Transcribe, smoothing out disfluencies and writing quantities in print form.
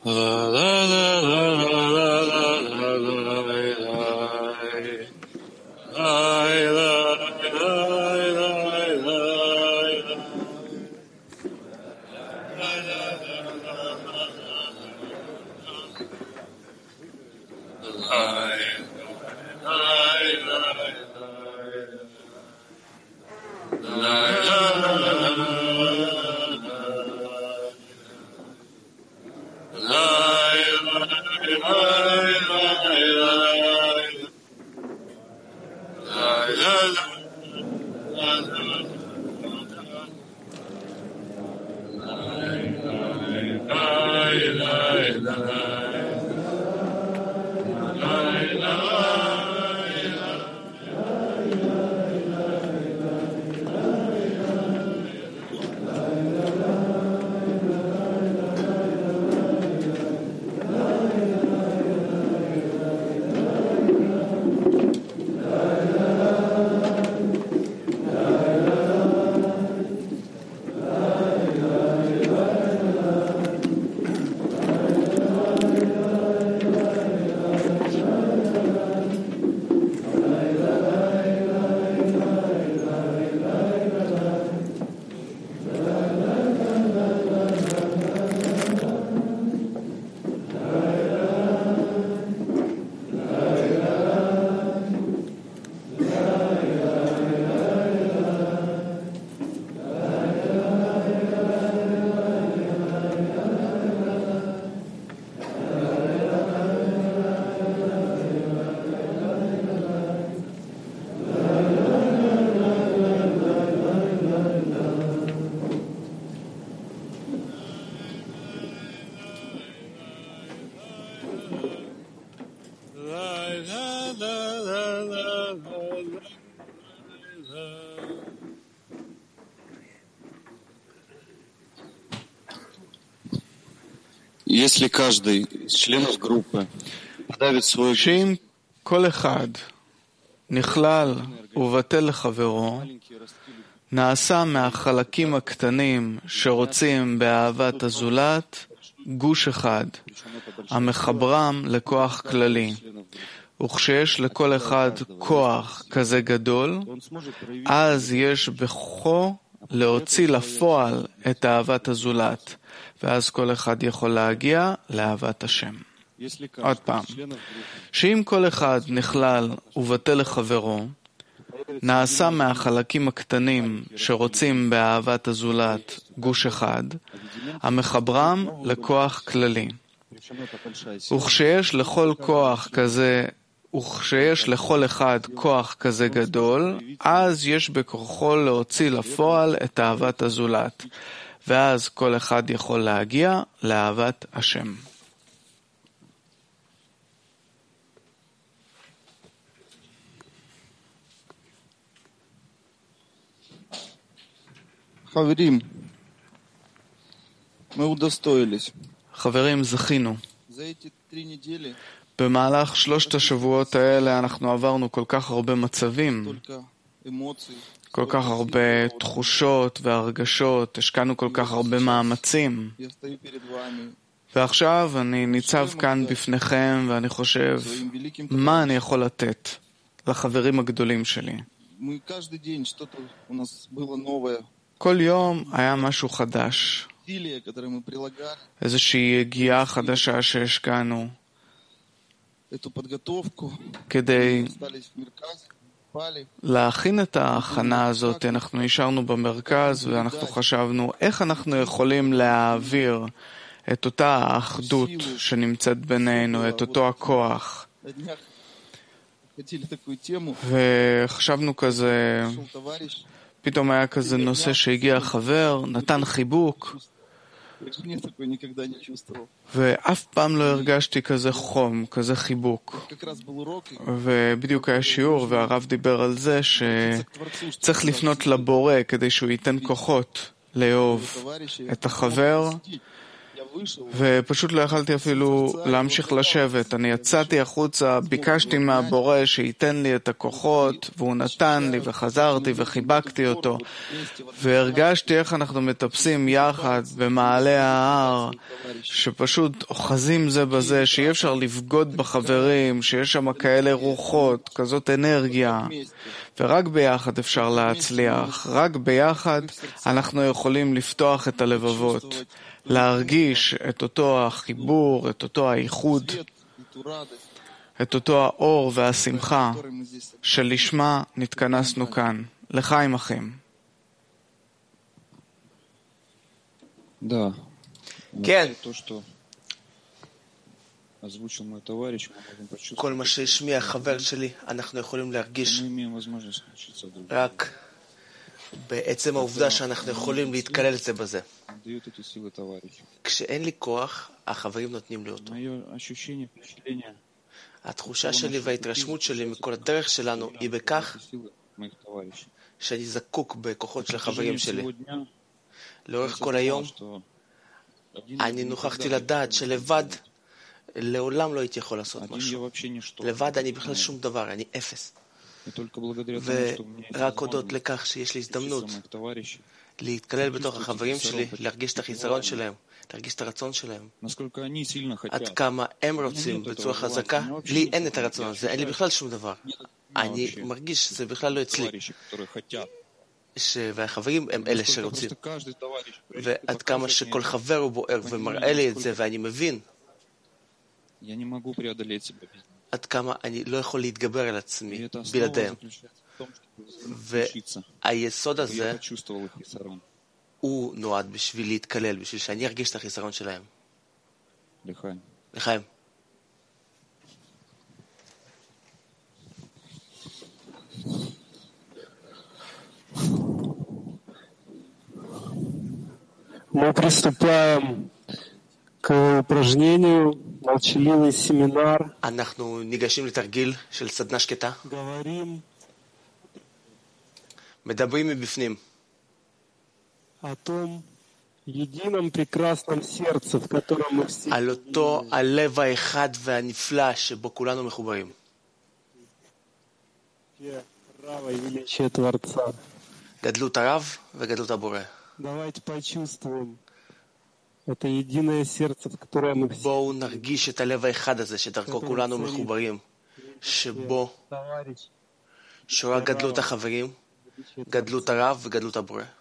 Если каждый из членов группы подавит свой שאם כל אחד נכלל ובטל לחברו, נעשה מהחלקים הקטנים שרוצים באהבת הזולת גוש אחד, המחברם לכוח כללי. וכשיש לכל אחד כוח כזה גדול, אז יש בכוחו להוציא לפועל את אהבת הזולת, ואז כל אחד יכול להגיע לאהבת השם. עוד פעם, שאם כל אחד נכלל ובטל לחברו, נעשה מהחלקים הקטנים שרוצים באהבת הזולת גוש אחד, המחברם לכוח כללי. וכשיש לכל אחד כוח כזה גדול, אז יש בכוחו להוציא לפועל את אהבת הזולת, ואז כל אחד יכול להגיע לאהבת השם. חברים, זכינו. במהלך 3 השבועות האלה אנחנו עברנו כל כך הרבה מצבים, כל כך הרבה תחושות והרגשות, השקענו כל כך הרבה מאמצים. ועכשיו אני ניצב כאן בפניכם ואני חושב, מה אני יכול לתת לחברים הגדולים שלי? כל יום היה משהו חדש, איזושהי הגיעה חדשה שהשקענו כדי להכין את ההכנה הזאת. אנחנו נשארנו במרכז ואנחנו חשבנו איך אנחנו יכולים להעביר את אותה האחדות שנמצאת בינינו, את אותו הכוח. וחשבנו כזה, פתאום היה כזה נושא שהגיע חבר, נתן חיבוק, ואף פעם לא הרגשתי כזה חום, כזה חיבוק. ובדיוק היה שיעור והרב דיבר על זה שצריך לפנות לבורא כדי שהוא ייתן כוחות לאהוב את החבר ופשוט לא יכלתי אפילו להמשיך לשבת. אני יצאתי החוצה, ביקשתי מהבורא שייתן לי את הכוחות, והוא נתן לי, וחזרתי וחיבקתי אותו, והרגשתי איך אנחנו מטפסים יחד במעלה ההר, שפשוט אוחזים זה בזה, שאי אפשר לבגוד בחברים, שיש שם כאלה רוחות, כזאת אנרגיה, ורק ביחד אפשר להצליח. רק ביחד אנחנו יכולים לפתוח את הלבבות, להרגיש את אותו החיבור, את אותו האיחוד, את אותו האור והשמחה שלשמה נתכנסנו כאן. לחיים אחים. כן. כל מה שהשמיע החבר שלי, אנחנו יכולים להרגיש רק בעצם העובדה שאנחנו יכולים להתקלל את זה בזה. כשאין לי כוח, החברים נותנים לי אותו. התחושה שלי וההתרשמות שלי מכל הדרך שלנו היא בכך שאני זקוק בכוחות של החברים שלי. לאורך כל היום אני נוכחתי לדעת שלבד לעולם לא הייתי יכול לעשות משהו. לבד אני בכלל שום דבר, אני אפס. ורק הודות לכך שיש לי הזדמנות להתקלל בתוך החברים שלי, להרגיש את החיסרון שלהם, להרגיש את הרצון שלהם. עד כמה הם רוצים בצורה חזקה, לי אין את הרצון הזה, אין לי בכלל שום דבר. אני מרגיש שזה בכלל לא אצלי. והחברים הם אלה שרוצים. ועד כמה שכל חבר הוא בוער ומראה לי את זה, ואני מבין עד כמה אני לא יכול להתגבר על עצמי בלעדיהם. והיסוד הזה הוא נועד בשביל להתקלל, בשביל שאני ארגיש את החיסרון שלהם. לחיים. Мы приступаем к упражнению молчаливый семинар. אנחנו ניגשים לתרגיל של סדנה שקטה. מדברים מבפנים. О том едином прекрасном сердце, в котором мы все. על אותו הלב האחד והנפלא שבו כולנו מחוברים. Рава и величие Творца. גדלות הרב וגדלות הבורא. Давайте почувствуем это единое сердце, в которое мы все. בואו נרגיש את הלב האחד הזה שדרכו כולנו מחוברים, שבו שורה גדלות החברים, גדלות הרב וגדלות הבורא.